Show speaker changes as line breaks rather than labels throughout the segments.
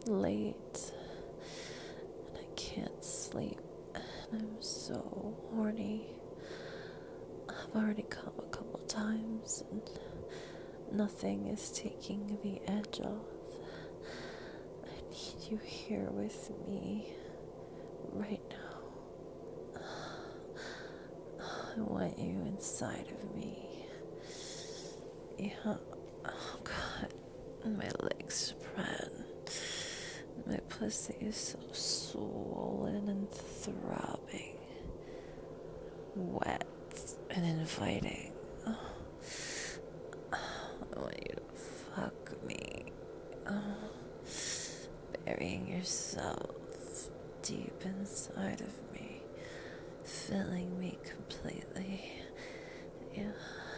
late and I can't sleep and I'm so horny. I've already come a couple times and nothing is taking the edge off. I need you here with me right now. I want you inside of me. Yeah. Oh God. My legs spread. My pussy is so swollen and throbbing. Wet and inviting. I want you to fuck me. Burying yourself deep inside of me. Filling me completely. Yeah.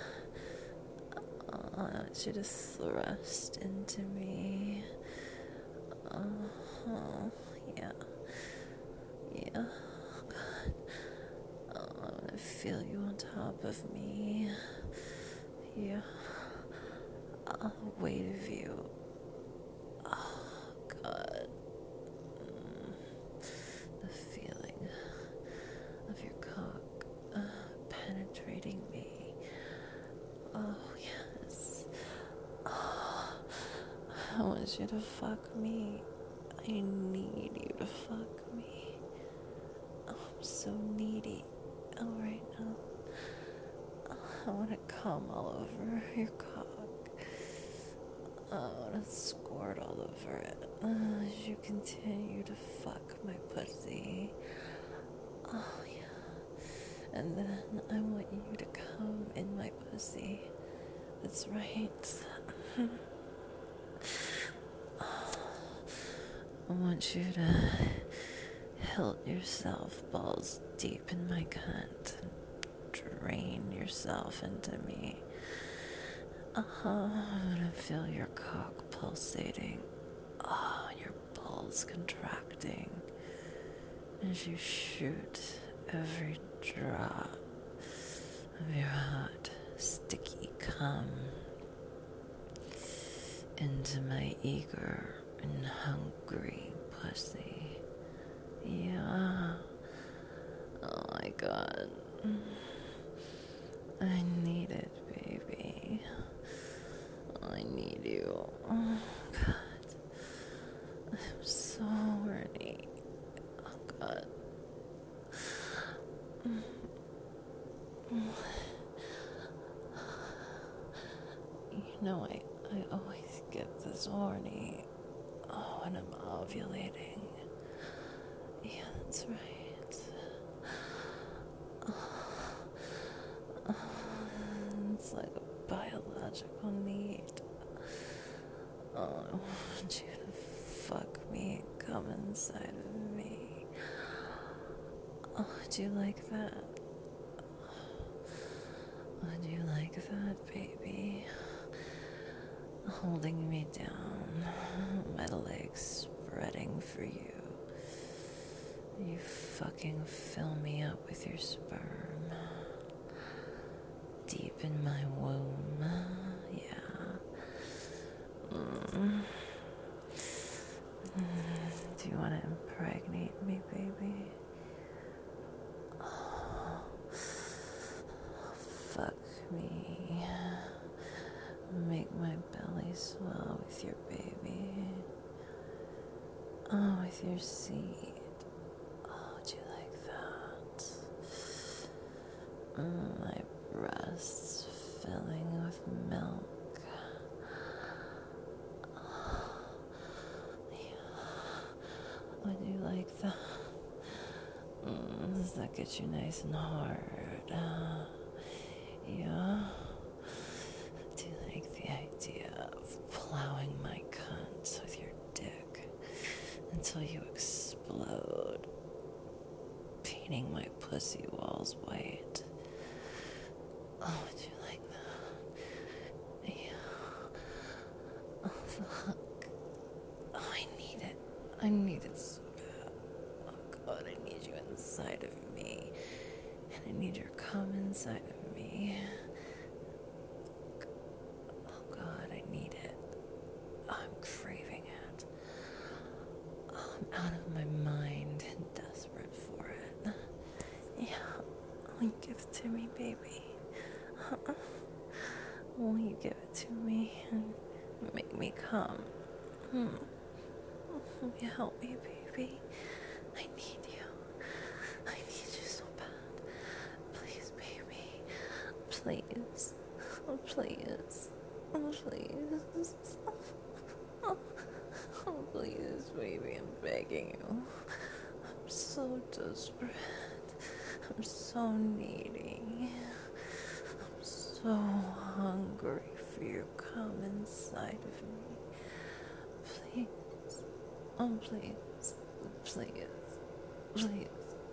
I want you to thrust into me. Yeah. Yeah. Oh, God. I want to feel you on top of me. Yeah. Weight of you. Oh, God. The feeling of your cock penetrating me. Oh, yes. Oh, I want you to fuck me. I need you to fuck me. Oh, I'm so needy. Oh, right now. I want to come all over your cock. I want to squirt all over it as you continue to fuck my pussy. Oh, yeah. And then I want you to come in my pussy. That's right. I want you to hilt yourself balls deep in my cunt and drain yourself into me. I want to feel your cock pulsating. Oh, your balls contracting as you shoot every drop of your hot, sticky cum into my eager and hungry pussy. Yeah. Oh my God. I need it, baby. I need you. Oh God. I'm so horny. Oh God. You know, I always get this horny. Oh, when I'm ovulating. Yeah, that's right. It's like a biological need. Oh, I want you to fuck me and come inside of me. Oh, do you like that? Oh, do you like that, baby? Holding me down, my legs spreading for you. You fucking fill me up with your sperm. Deep in my womb, yeah. Do you want to impregnate me, baby? Oh, fuck me. Make my belly swell with your baby. Oh, with your seed. Oh, do you like that? My breasts filling with milk. Would you like that? Does that get you nice and hard? Yeah? Do you like the idea of plowing my cunt with your dick until you explode, painting my pussy walls white? Oh, would you like that? Yeah. Oh, fuck. Oh, I need it. I need it so bad. Oh God, I need you inside of me. And I need your cum inside of me. Oh God, I need it. I'm craving it. to me, baby? Will you give it to me and make me come? Will you help me, baby? I need you. I need you so bad. Please, baby. Please. Oh, please. Oh, please. Oh, please, baby. I'm begging you. I'm so desperate. I'm so needy. I'm so hungry for you to come inside of me. Please. Oh, please. Please. Please.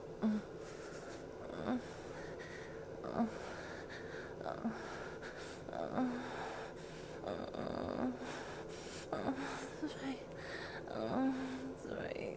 That's right. That's right.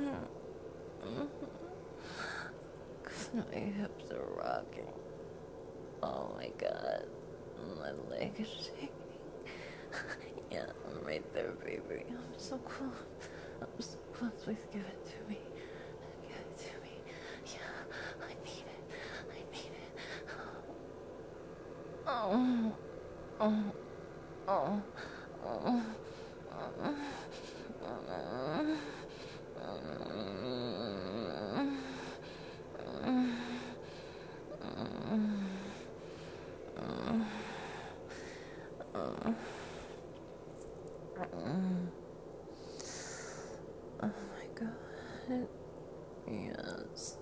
My hips are rocking. Oh my god. My leg is shaking. Yeah, I'm right there, baby. I'm so close. I'm so close. Please give it to me. Give it to me. Yeah, I need it. I need it. Oh. Oh. Oh. Oh. Oh my god. Yes.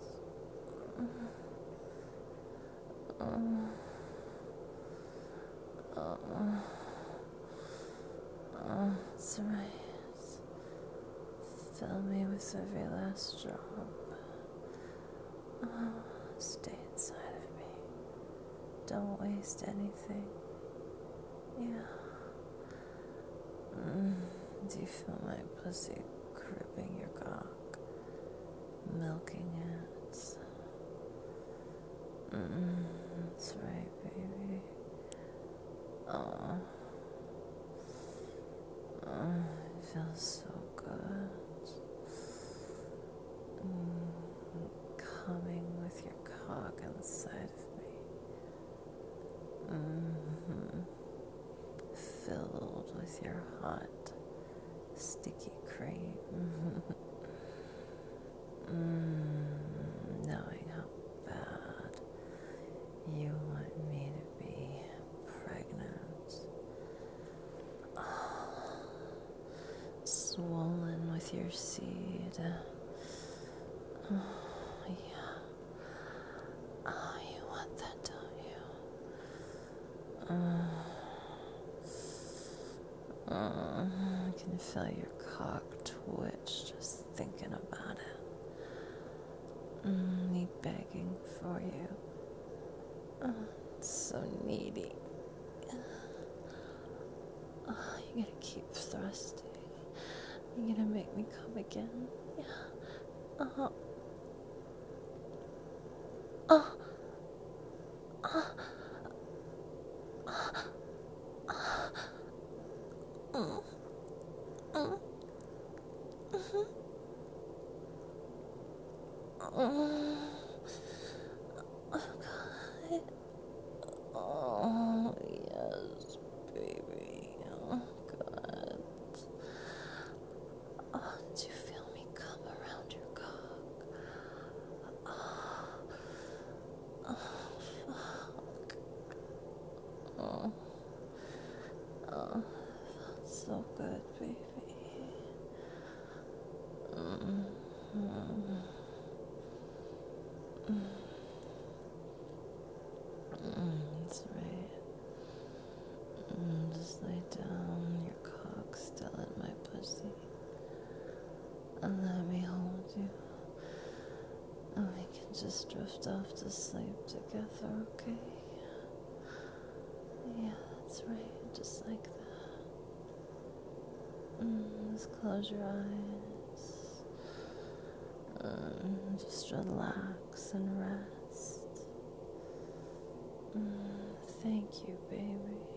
That's right. Fill me with every last drop. Stay inside of me. Don't waste anything. Yeah. Do you feel my pussy gripping your cock? Milking it? That's right, baby. It feels so good. Coming with your cock inside of me. Filled with your hot, sticky cream. Knowing how bad you want me to be pregnant. Swollen with your seed. Yeah. You want that, don't you? I can feel your cock twitch just thinking about it. Me begging for you. It's so needy. You're gonna keep thrusting. You're gonna make me come again. Yeah. Oh, yes, baby. Oh, God. Oh, did you feel me come around your cock? Oh, fuck. Oh, that's so good, baby. That's right. Just lay down, your cock still in my pussy. And let me hold you. And we can just drift off to sleep together, okay? Yeah, that's right, just like that. Just close your eyes. Just relax and rest. Thank you, baby.